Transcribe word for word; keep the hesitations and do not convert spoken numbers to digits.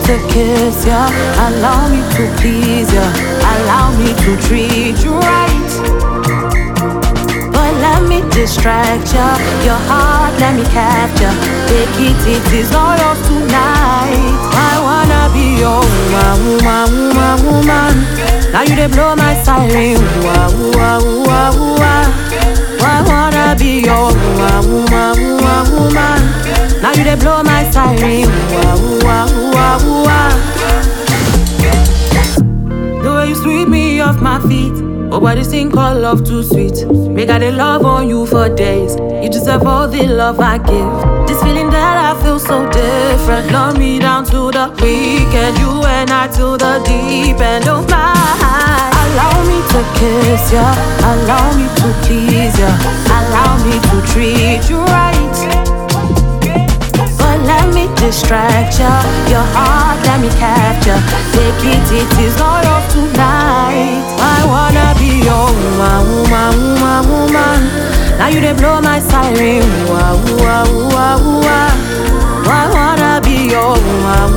to kiss ya, allow me to please ya, allow me to treat you right. But let me distract ya, your heart let me capture. Take it, it is all yours tonight. I wanna be your woman, woman, woman, woman. Now you dey blow my siren, wah, wah, wah, wah. I wanna be your woman, woman, woman, woman. Now you dey blow my siren, wah, wah, wah, wah. The way you sweep me off my feet. Oh, but this thing called love too sweet. Make I dey love on you for days. You deserve all the love I give. This feeling that I feel so different. Love me down to the weekend. You and I till the deep end of my life. Allow me to kiss ya, allow me to please ya, allow me to treat you right. But let me distract ya, your heart let me capture. Take it, it is all yours tonight. I wanna be your woman, woman, woman, woman. Now you dey blow my siren, wah, wah, wah, wah. I wanna be your woman,